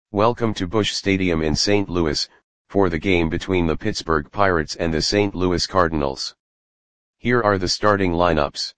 Welcome to Busch Stadium in St. Louis, for the game between the Pittsburgh Pirates and the St. Louis Cardinals. Here are the starting lineups.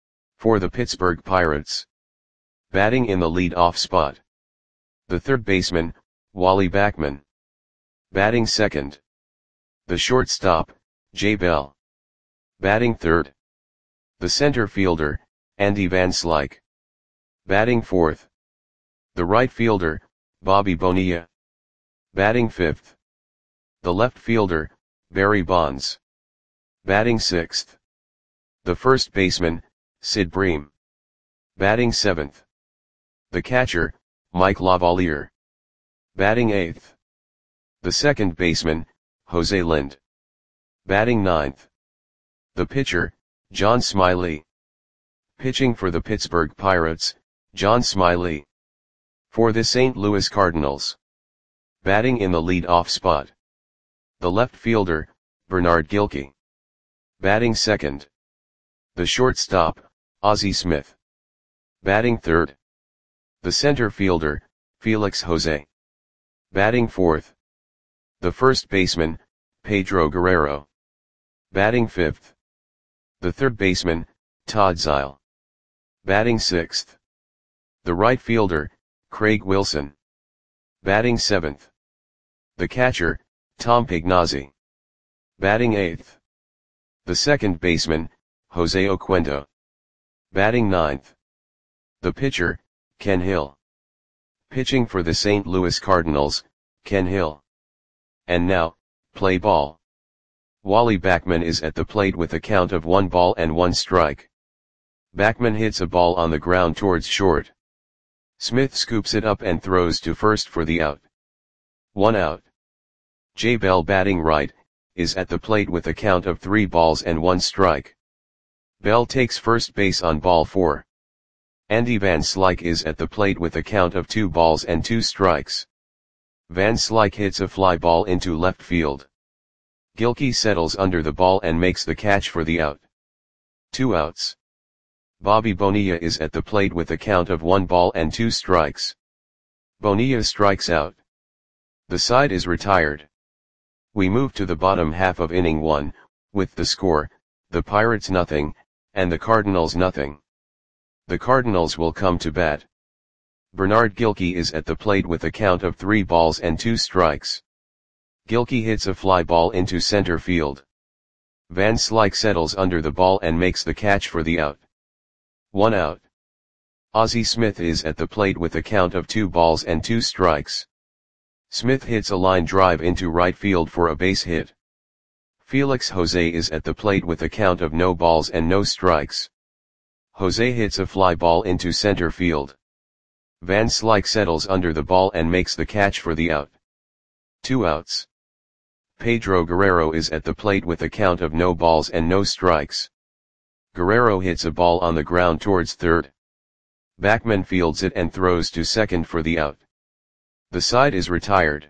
For the Pittsburgh Pirates. Batting in the lead-off spot. The third baseman, Wally Backman. Batting second. The shortstop, Jay Bell. Batting third. The center fielder, Andy Van Slyke. Batting fourth. The right fielder, Bobby Bonilla. Batting fifth. The left fielder, Barry Bonds. Batting sixth. The first baseman, Sid Bream. Batting seventh. The catcher, Mike Lavalier. Batting eighth. The second baseman, Jose Lind. Batting ninth. The pitcher, John Smiley. Pitching for the Pittsburgh Pirates, John Smiley. For the St. Louis Cardinals. Batting in the lead-off spot. The left fielder, Bernard Gilkey. Batting second. The shortstop, Ozzie Smith. Batting third. The center fielder, Felix Jose. Batting fourth. The first baseman, Pedro Guerrero. Batting fifth. The third baseman, Todd Zeile. Batting sixth. The right fielder, Craig Wilson. Batting seventh. The catcher, Tom Pignazzi. Batting eighth. The second baseman, Jose Oquendo. Batting ninth. The pitcher, Ken Hill. Pitching for the St. Louis Cardinals, Ken Hill. And now, play ball. Wally Backman is at the plate with a count of 1 ball and 1 strike. Backman hits a ball on the ground towards short. Smith scoops it up and throws to first for the out. 1 out. Jay Bell, batting right, is at the plate with a count of 3 balls and 1 strike. Bell takes first base on ball 4. Andy Van Slyke is at the plate with a count of 2 balls and 2 strikes. Van Slyke hits a fly ball into left field. Gilkey settles under the ball and makes the catch for the out. 2 outs. Bobby Bonilla is at the plate with a count of 1 ball and 2 strikes. Bonilla strikes out. The side is retired. We move to the bottom half of inning 1, with the score, the Pirates nothing, and the Cardinals nothing. The Cardinals will come to bat. Bernard Gilkey is at the plate with a count of 3 balls and 2 strikes. Gilkey hits a fly ball into center field. Van Slyke settles under the ball and makes the catch for the out. 1 out. Ozzie Smith is at the plate with a count of 2 balls and 2 strikes. Smith hits a line drive into right field for a base hit. Felix Jose is at the plate with a count of no balls and no strikes. Jose hits a fly ball into center field. Van Slyke settles under the ball and makes the catch for the out. 2 outs. Pedro Guerrero is at the plate with a count of no balls and no strikes. Guerrero hits a ball on the ground towards third. Backman fields it and throws to second for the out. The side is retired.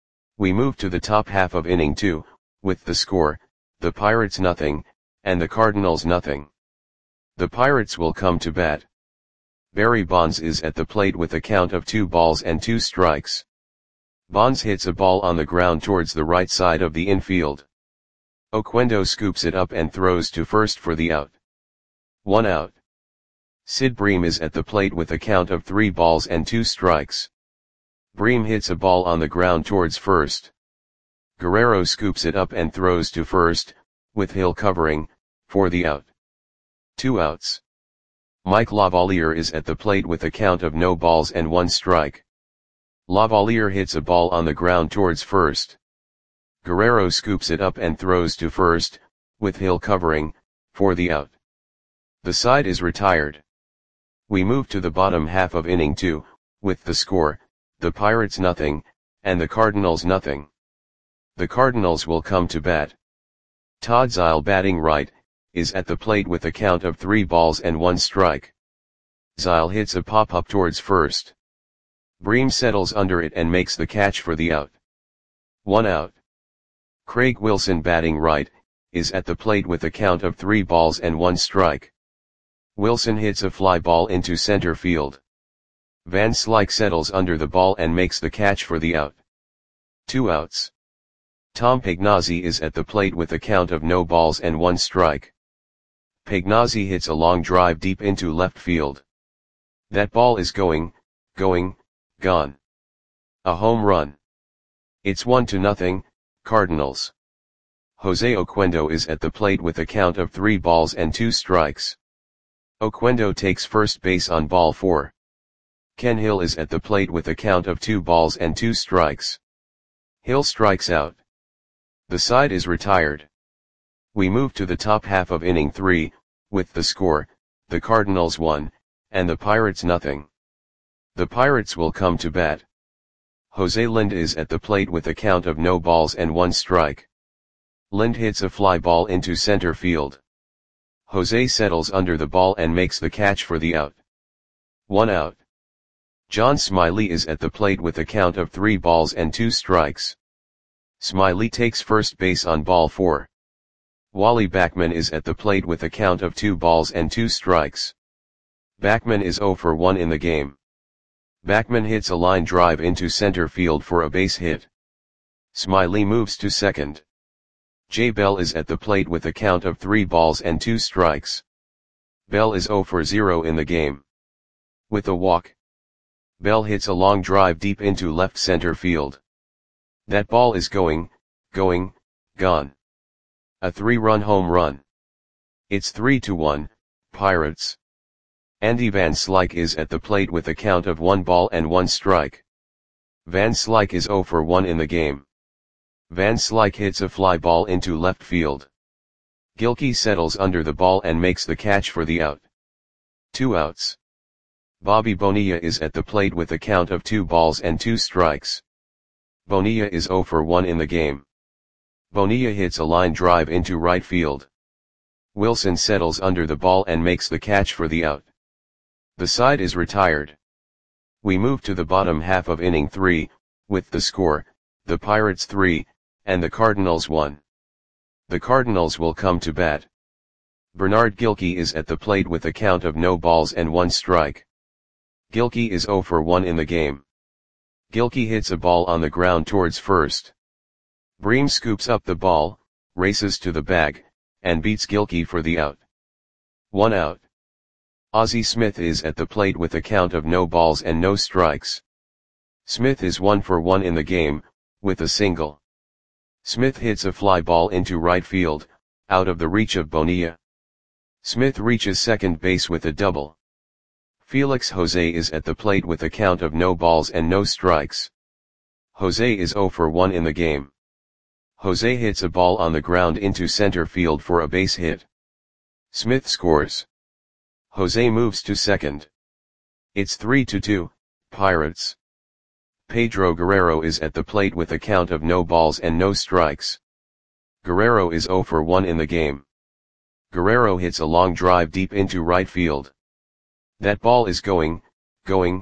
We move to the top half of inning 2, with the score, the Pirates nothing, and the Cardinals nothing. The Pirates will come to bat. Barry Bonds is at the plate with a count of 2 balls and 2 strikes. Bonds hits a ball on the ground towards the right side of the infield. Oquendo scoops it up and throws to first for the out. 1 out. Sid Bream is at the plate with a count of 3 balls and 2 strikes. Bream hits a ball on the ground towards first. Guerrero scoops it up and throws to first, with Hill covering, for the out. 2 outs. Mike Lavalier is at the plate with a count of no balls and 1 strike. Lavalier hits a ball on the ground towards first. Guerrero scoops it up and throws to first, with Hill covering, for the out. The side is retired. We move to the bottom half of inning 2, with the score, the Pirates nothing, and the Cardinals nothing. The Cardinals will come to bat. Todd Zeile, batting right, is at the plate with a count of 3 balls and 1 strike. Zeile hits a pop-up towards first. Bream settles under it and makes the catch for the out. 1 out. Craig Wilson, batting right, is at the plate with a count of 3 balls and 1 strike. Wilson hits a fly ball into center field. Van Slyke settles under the ball and makes the catch for the out. 2 outs. Tom Pagnozzi is at the plate with a count of no balls and 1 strike. Pagnozzi hits a long drive deep into left field. That ball is going, gone. A home run. It's 1-0, Cardinals. Jose Oquendo is at the plate with a count of 3 balls and 2 strikes. Oquendo takes first base on ball 4. Ken Hill is at the plate with a count of 2 balls and 2 strikes. Hill strikes out. The side is retired. We move to the top half of inning 3, with the score, the Cardinals 1, and the Pirates nothing. The Pirates will come to bat. Jose Lind is at the plate with a count of no balls and 1 strike. Lind hits a fly ball into center field. Jose settles under the ball and makes the catch for the out. 1 out. John Smiley is at the plate with a count of 3 balls and 2 strikes. Smiley takes first base on ball 4. Wally Backman is at the plate with a count of 2 balls and 2 strikes. Backman is 0 for 1 in the game. Backman hits a line drive into center field for a base hit. Smiley moves to second. Jay Bell is at the plate with a count of 3 balls and 2 strikes. Bell is 0 for 0 in the game. With a walk, Bell hits a long drive deep into left center field. That ball is going, gone. A 3-run home run. It's 3-1, Pirates. Andy Van Slyke is at the plate with a count of 1 ball and 1 strike. Van Slyke is 0 for 1 in the game. Van Slyke hits a fly ball into left field. Gilkey settles under the ball and makes the catch for the out. 2 outs. Bobby Bonilla is at the plate with a count of 2 balls and 2 strikes. Bonilla is 0 for 1 in the game. Bonilla hits a line drive into right field. Wilson settles under the ball and makes the catch for the out. The side is retired. We move to the bottom half of inning 3, with the score, the Pirates 3, and the Cardinals 1. The Cardinals will come to bat. Bernard Gilkey is at the plate with a count of no balls and 1 strike. Gilkey is 0 for 1 in the game. Gilkey hits a ball on the ground towards first. Bream scoops up the ball, races to the bag, and beats Gilkey for the out. 1 out. Ozzie Smith is at the plate with a count of no balls and no strikes. Smith is 1 for 1 in the game, with a single. Smith hits a fly ball into right field, out of the reach of Bonilla. Smith reaches second base with a double. Felix Jose is at the plate with a count of no balls and no strikes. Jose is 0 for 1 in the game. Jose hits a ball on the ground into center field for a base hit. Smith scores. Jose moves to second. It's 3-2, Pirates. Pedro Guerrero is at the plate with a count of no balls and no strikes. Guerrero is 0 for 1 in the game. Guerrero hits a long drive deep into right field. That ball is going, gone.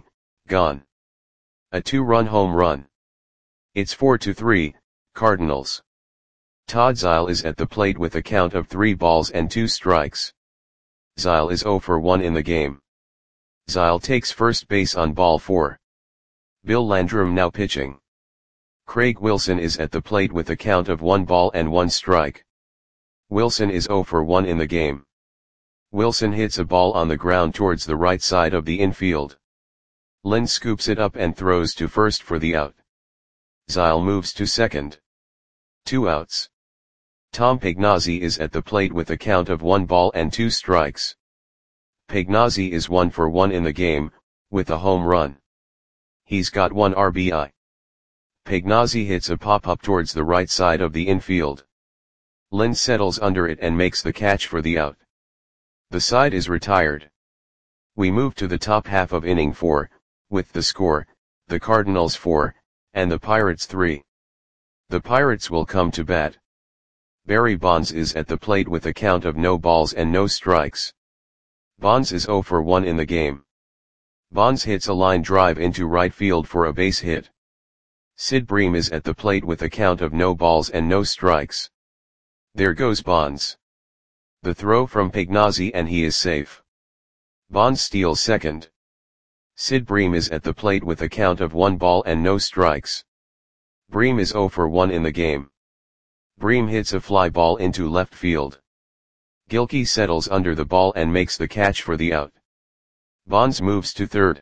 A 2-run home run. It's 4-3, Cardinals. Todd Zeile is at the plate with a count of 3 balls and 2 strikes. Zeile is 0 for 1 in the game. Zeile takes first base on ball 4. Bill Landrum now pitching. Craig Wilson is at the plate with a count of 1 ball and 1 strike. Wilson is 0 for 1 in the game. Wilson hits a ball on the ground towards the right side of the infield. Lind scoops it up and throws to first for the out. Zeile moves to second. 2 outs. Tom Pagnozzi is at the plate with a count of 1 ball and 2 strikes. Pagnozzi is 1 for 1 in the game, with a home run. He's got 1 RBI. Pagnozzi hits a pop-up towards the right side of the infield. Lind settles under it and makes the catch for the out. The side is retired. We move to the top half of inning 4, with the score, the Cardinals 4, and the Pirates 3. The Pirates will come to bat. Barry Bonds is at the plate with a count of no balls and no strikes. Bonds is 0 for 1 in the game. Bonds hits a line drive into right field for a base hit. Sid Bream is at the plate with a count of no balls and no strikes. There goes Bonds. The throw from Pagnozzi and he is safe. Bonds steals second. Sid Bream is at the plate with a count of 1 ball and no strikes. Bream is 0 for 1 in the game. Bream hits a fly ball into left field. Gilkey settles under the ball and makes the catch for the out. Bonds moves to third.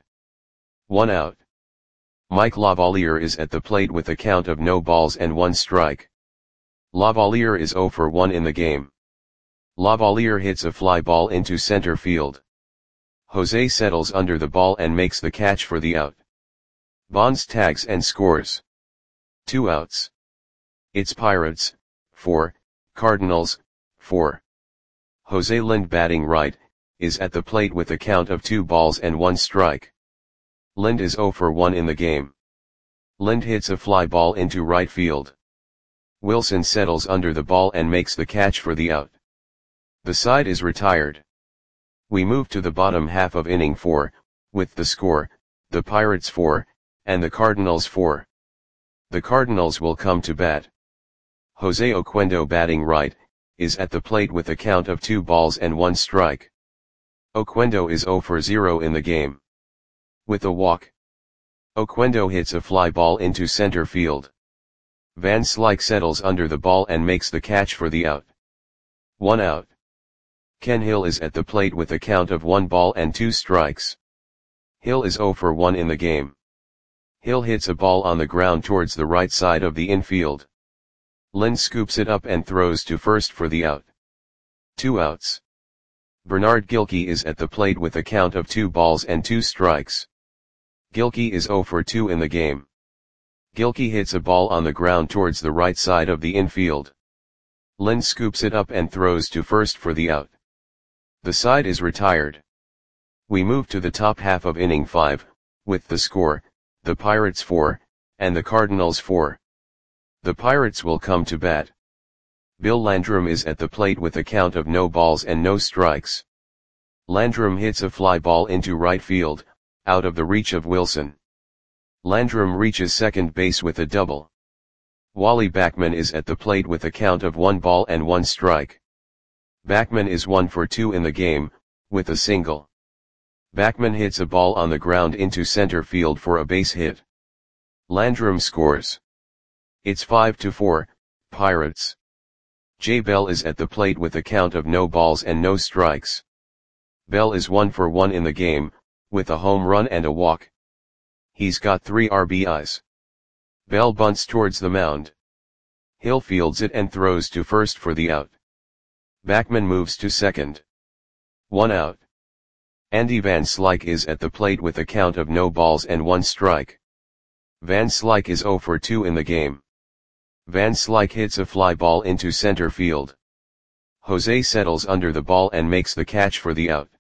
1 out. Mike Lavalier is at the plate with a count of no balls and 1 strike. Lavalier is 0 for 1 in the game. Lavalier hits a fly ball into center field. Jose settles under the ball and makes the catch for the out. Bonds tags and scores. 2 outs. It's Pirates, 4, Cardinals, 4. Jose Lind batting right, is at the plate with a count of 2 balls and 1 strike. Lind is 0 for 1 in the game. Lind hits a fly ball into right field. Wilson settles under the ball and makes the catch for the out. The side is retired. We move to the bottom half of inning 4, with the score, the Pirates 4, and the Cardinals 4. The Cardinals will come to bat. Jose Oquendo batting right, is at the plate with a count of 2 balls and 1 strike. Oquendo is 0 for 0 in the game. With a walk, Oquendo hits a fly ball into center field. Van Slyke settles under the ball and makes the catch for the out. 1 out. Ken Hill is at the plate with a count of 1 ball and 2 strikes. Hill is 0 for 1 in the game. Hill hits a ball on the ground towards the right side of the infield. Lind scoops it up and throws to first for the out. 2 outs. Bernard Gilkey is at the plate with a count of 2 balls and 2 strikes. Gilkey is 0 for 2 in the game. Gilkey hits a ball on the ground towards the right side of the infield. Lind scoops it up and throws to first for the out. The side is retired. We move to the top half of inning 5, with the score, the Pirates 4, and the Cardinals 4. The Pirates will come to bat. Bill Landrum is at the plate with a count of no balls and no strikes. Landrum hits a fly ball into right field, out of the reach of Wilson. Landrum reaches second base with a double. Wally Backman is at the plate with a count of 1 ball and 1 strike. Backman is 1 for 2 in the game, with a single. Backman hits a ball on the ground into center field for a base hit. Landrum scores. It's 5-4, Pirates. Jay Bell is at the plate with a count of no balls and no strikes. Bell is 1 for 1 in the game, with a home run and a walk. He's got 3 RBIs. Bell bunts towards the mound. Hill fields it and throws to first for the out. Backman moves to second. 1 out. Andy Van Slyke is at the plate with a count of no balls and 1 strike. Van Slyke is 0 for 2 in the game. Van Slyke hits a fly ball into center field. Jose settles under the ball and makes the catch for the out.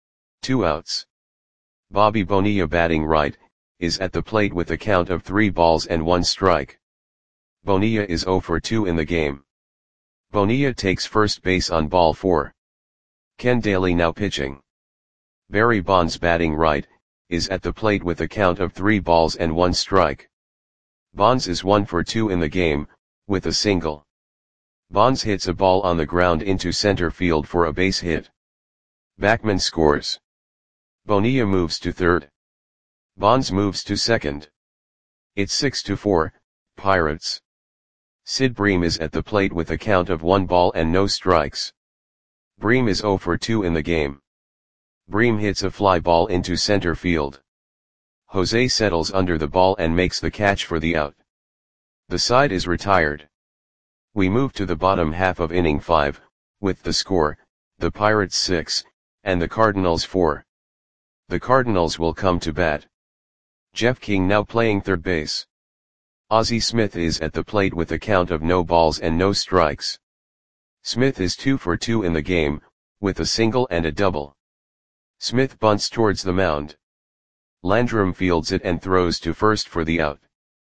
2 outs. Bobby Bonilla batting right, is at the plate with a count of 3 balls and 1 strike. Bonilla is 0 for 2 in the game. Bonilla takes first base on ball 4. Ken Daly now pitching. Barry Bonds batting right, is at the plate with a count of 3 balls and 1 strike. Bonds is 1 for 2 in the game, with a single. Bonds hits a ball on the ground into center field for a base hit. Backman scores. Bonilla moves to third. Bonds moves to second. It's 6-4, Pirates. Sid Bream is at the plate with a count of 1 ball and no strikes. Bream is 0 for 2 in the game. Bream hits a fly ball into center field. Jose settles under the ball and makes the catch for the out. The side is retired. We move to the bottom half of inning 5, with the score, the Pirates 6, and the Cardinals 4. The Cardinals will come to bat. Jeff King now playing third base. Ozzie Smith is at the plate with a count of no balls and no strikes. Smith is 2 for 2 in the game, with a single and a double. Smith bunts towards the mound. Landrum fields it and throws to first for the out.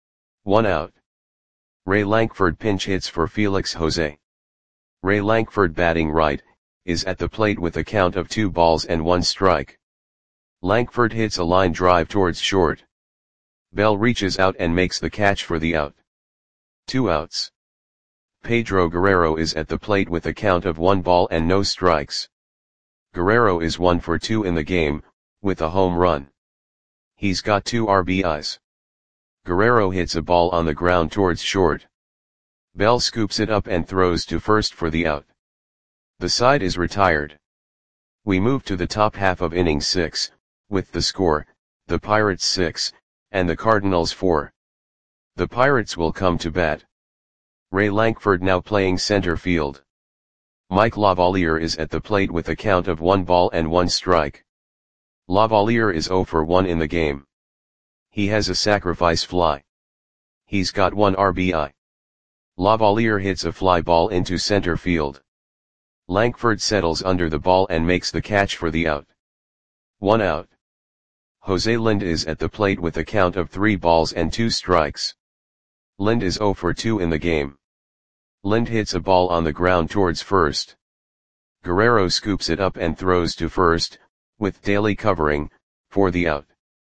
1 out. Ray Lankford pinch hits for Felix Jose. Ray Lankford batting right, is at the plate with a count of 2 balls and 1 strike. Lankford hits a line drive towards short. Bell reaches out and makes the catch for the out. 2 outs. Pedro Guerrero is at the plate with a count of 1 ball and no strikes. Guerrero is 1 for 2 in the game, with a home run. He's got 2 RBIs. Guerrero hits a ball on the ground towards short. Bell scoops it up and throws to first for the out. The side is retired. We move to the top half of inning 6, with the score, the Pirates 6, and the Cardinals 4. The Pirates will come to bat. Ray Lankford now playing center field. Mike Lavalier is at the plate with a count of 1-1 strike. Lavalier is 0 for 1 in the game. He has a sacrifice fly. He's got 1 RBI. Lavalier hits a fly ball into center field. Lankford settles under the ball and makes the catch for the out. 1 out. Jose Lind is at the plate with a count of 3-2 strikes. Lind is 0 for 2 in the game. Lind hits a ball on the ground towards first. Guerrero scoops it up and throws to first, with Daly covering, for the out.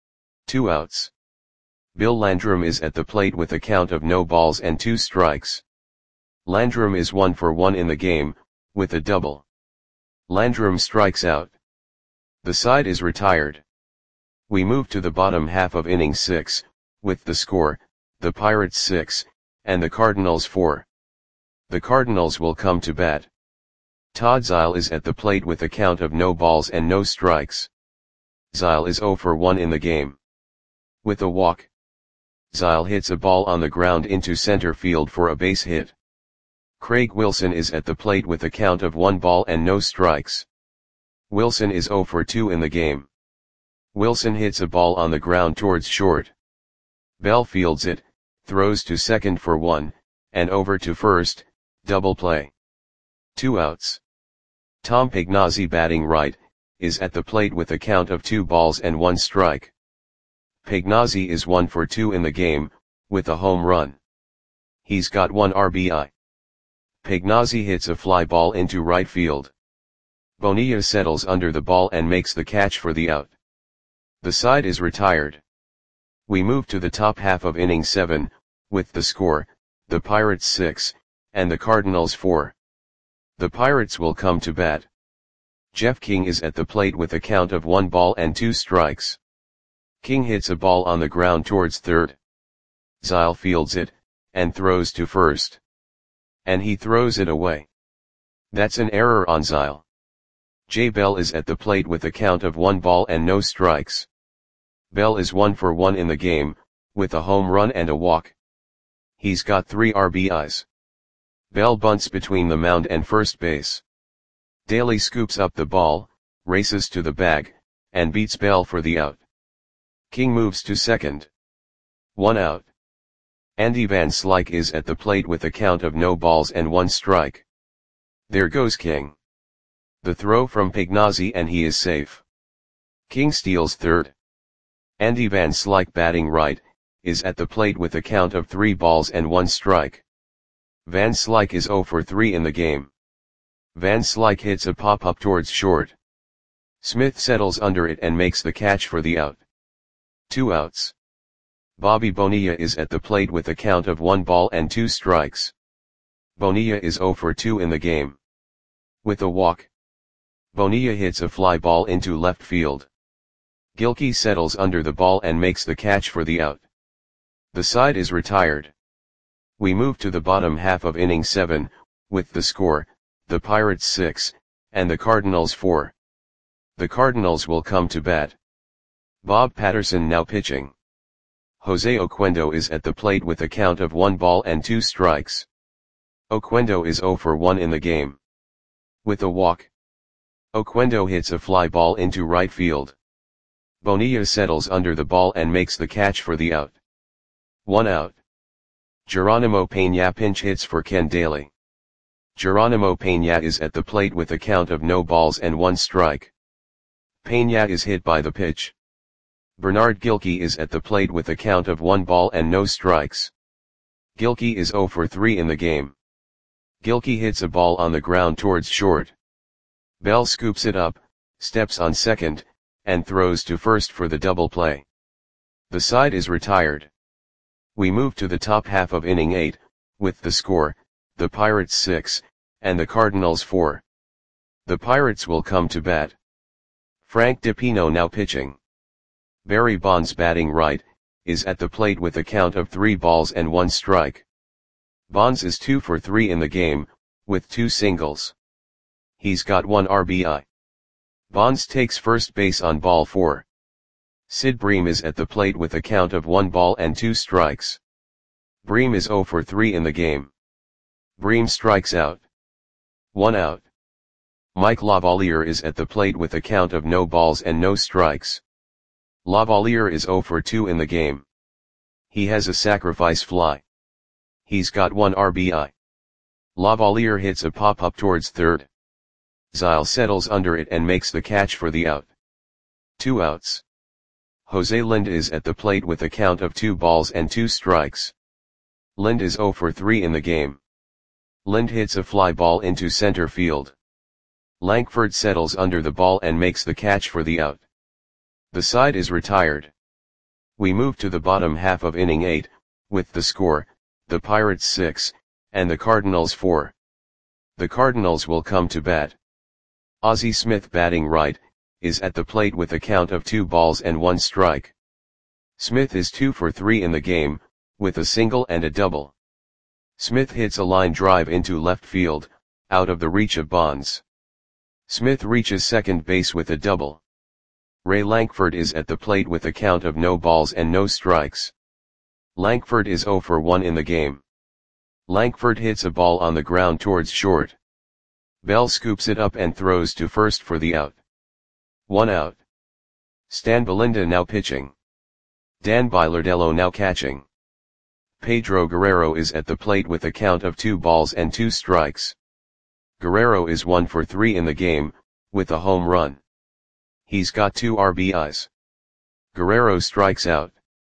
2 outs. Bill Landrum is at the plate with a count of 0-2 strikes. Landrum is 1 for 1 in the game, with a double. Landrum strikes out. The side is retired. We move to the bottom half of inning 6, with the score, the Pirates 6, and the Cardinals 4. The Cardinals will come to bat. Todd Zeile is at the plate with a count of 0 strikes. Zeile is 0 for 1 in the game. With a walk. Zeile hits a ball on the ground into center field for a base hit. Craig Wilson is at the plate with a count of 1 strikes. Wilson is 0 for 2 in the game. Wilson hits a ball on the ground towards short. Bell fields it, throws to second for 1, and over to first, double play. 2 outs. Tom Pagnozzi batting right, is at the plate with a count of 2-1 strike. Pagnozzi is 1 for 2 in the game, with a home run. He's got 1 RBI. Pagnozzi hits a fly ball into right field. Bonilla settles under the ball and makes the catch for the out. The side is retired. We move to the top half of inning 7, with the score, the Pirates 6, and the Cardinals 4. The Pirates will come to bat. Jeff King is at the plate with a count of 1-2 strikes. King hits a ball on the ground towards third. Zeile fields it, and throws to first. And he throws it away. That's an error on Zeile. Jay Bell is at the plate with a count of 1 strikes. Bell is 1 for 1 in the game, with a home run and a walk. He's got 3 RBIs. Bell bunts between the mound and first base. Daly scoops up the ball, races to the bag, and beats Bell for the out. King moves to second. 1 out. Andy Van Slyke is at the plate with a count of 0-1 strike. There goes King. The throw from Pagnozzi and he is safe. King steals third. Andy Van Slyke batting right, is at the plate with a count of 3-1 strike. Van Slyke is 0 for 3 in the game. Van Slyke hits a pop-up towards short. Smith settles under it and makes the catch for the out. 2 outs. Bobby Bonilla is at the plate with a count of 1-2 strikes. Bonilla is 0 for 2 in the game. With a walk. Bonilla hits a fly ball into left field. Gilkey settles under the ball and makes the catch for the out. The side is retired. We move to the bottom half of inning 7, with the score, the Pirates 6, and the Cardinals 4. The Cardinals will come to bat. Bob Patterson now pitching. Jose Oquendo is at the plate with a count of 1-2 strikes. Oquendo is 0 for 1 in the game. With a walk. Oquendo hits a fly ball into right field. Bonilla settles under the ball and makes the catch for the out. 1 out. Geronimo Peña pinch hits for Ken Daly. Geronimo Peña is at the plate with a count of 0-1 strike. Peña is hit by the pitch. Bernard Gilkey is at the plate with a count of 1-0 strikes. Gilkey is 0 for 3 in the game. Gilkey hits a ball on the ground towards short. Bell scoops it up, steps on second, and throws to first for the double play. The side is retired. We move to the top half of inning 8, with the score, the Pirates 6, and the Cardinals 4. The Pirates will come to bat. Frank DiPino now pitching. Barry Bonds batting right, is at the plate with a count of 3 balls and 1 strike. Bonds is 2 for 3 in the game, with 2 singles. He's got 1 RBI. Bonds takes first base on ball 4. Sid Bream is at the plate with a count of 1 ball and 2 strikes. Bream is 0 for 3 in the game. Bream strikes out. 1 out. Mike Lavalier is at the plate with a count of no balls and no strikes. Lavalier is 0 for 2 in the game. He has a sacrifice fly. He's got 1 RBI. Lavalier hits a pop-up towards third. Zile settles under it and makes the catch for the out. 2 outs. Jose Lind is at the plate with a count of 2 balls and 2 strikes. Lind is 0 for 3 in the game. Lind hits a fly ball into center field. Lankford settles under the ball and makes the catch for the out. The side is retired. We move to the bottom half of inning 8, with the score, the Pirates 6, and the Cardinals 4. The Cardinals will come to bat. Ozzie Smith batting right, is at the plate with a count of 2 balls and 1 strike. Smith is 2 for 3 in the game, with a single and a double. Smith hits a line drive into left field, out of the reach of Bonds. Smith reaches second base with a double. Ray Lankford is at the plate with a count of no balls and no strikes. Lankford is 0 for 1 in the game. Lankford hits a ball on the ground towards short. Bell scoops it up and throws to first for the out. 1 out. Stan Belinda now pitching. Dan Bilardello now catching. Pedro Guerrero is at the plate with a count of 2 balls and 2 strikes. Guerrero is 1 for 3 in the game, with a home run. He's got 2 RBIs. Guerrero strikes out.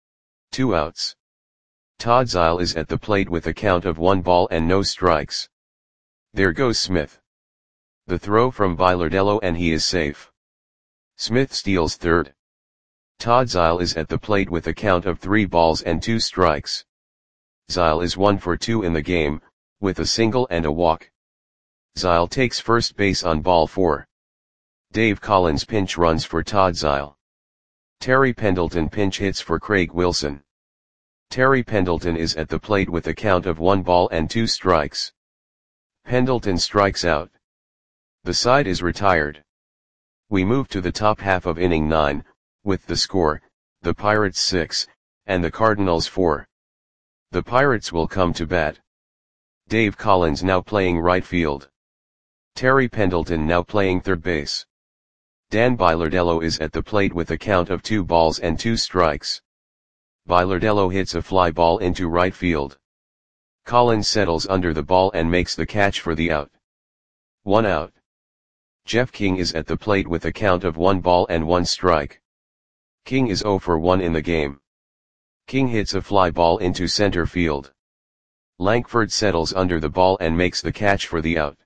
2 outs. Todd Zile is at the plate with a count of 1 ball and no strikes. There goes Smith. The throw from Bilardello and he is safe. Smith steals third. Todd Zile is at the plate with a count of 3 balls and 2 strikes. Zile is 1 for 2 in the game, with a single and a walk. Zile takes first base on ball 4. Dave Collins pinch runs for Todd Zile. Terry Pendleton pinch hits for Craig Wilson. Terry Pendleton is at the plate with a count of 1 ball and 2 strikes. Pendleton strikes out. The side is retired. We move to the top half of inning 9, with the score, the Pirates 6, and the Cardinals 4. The Pirates will come to bat. Dave Collins now playing right field. Terry Pendleton now playing third base. Dan Bilardello is at the plate with a count of 2 balls and 2 strikes. Bilardello hits a fly ball into right field. Collins settles under the ball and makes the catch for the out. 1 out. Jeff King is at the plate with a count of 1 ball and 1 strike. King is 0 for 1 in the game. King hits a fly ball into center field. Lankford settles under the ball and makes the catch for the out.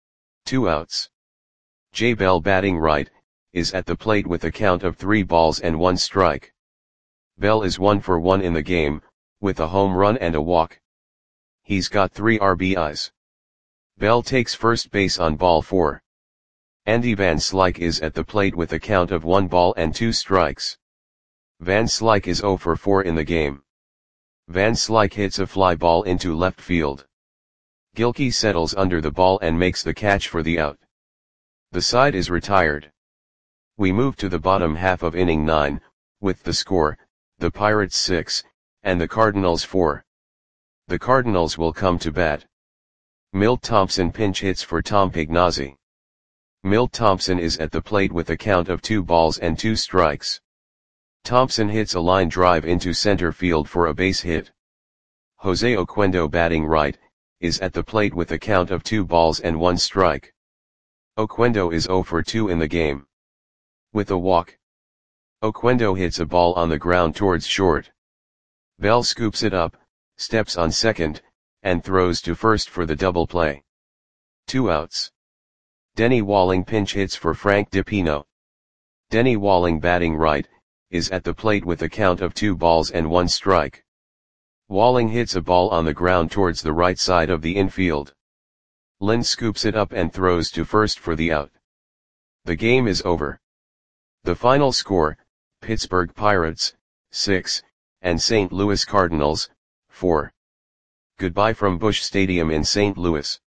2 outs. Jay Bell batting right, is at the plate with a count of 3 balls and 1 strike. Bell is 1 for 1 in the game, with a home run and a walk. He's got 3 RBIs. Bell takes first base on ball 4. Andy Van Slyke is at the plate with a count of 1 ball and 2 strikes. Van Slyke is 0 for 4 in the game. Van Slyke hits a fly ball into left field. Gilkey settles under the ball and makes the catch for the out. The side is retired. We move to the bottom half of inning 9, with the score, the Pirates 6, and the Cardinals 4. The Cardinals will come to bat. Milt Thompson pinch hits for Tom Pignazzi. Milt Thompson is at the plate with a count of 2 balls and 2 strikes. Thompson hits a line drive into center field for a base hit. Jose Oquendo batting right, is at the plate with a count of 2 balls and 1 strike. Oquendo is 0 for 2 in the game. With a walk. Oquendo hits a ball on the ground towards short. Bell scoops it up, steps on second, and throws to first for the double play. 2 outs. Denny Walling pinch hits for Frank DiPino. Denny Walling batting right, is at the plate with a count of 2 balls and 1 strike. Walling hits a ball on the ground towards the right side of the infield. Lynn scoops it up and throws to first for the out. The game is over. The final score, Pittsburgh Pirates, 6, and St. Louis Cardinals, 4. Goodbye from Busch Stadium in St. Louis.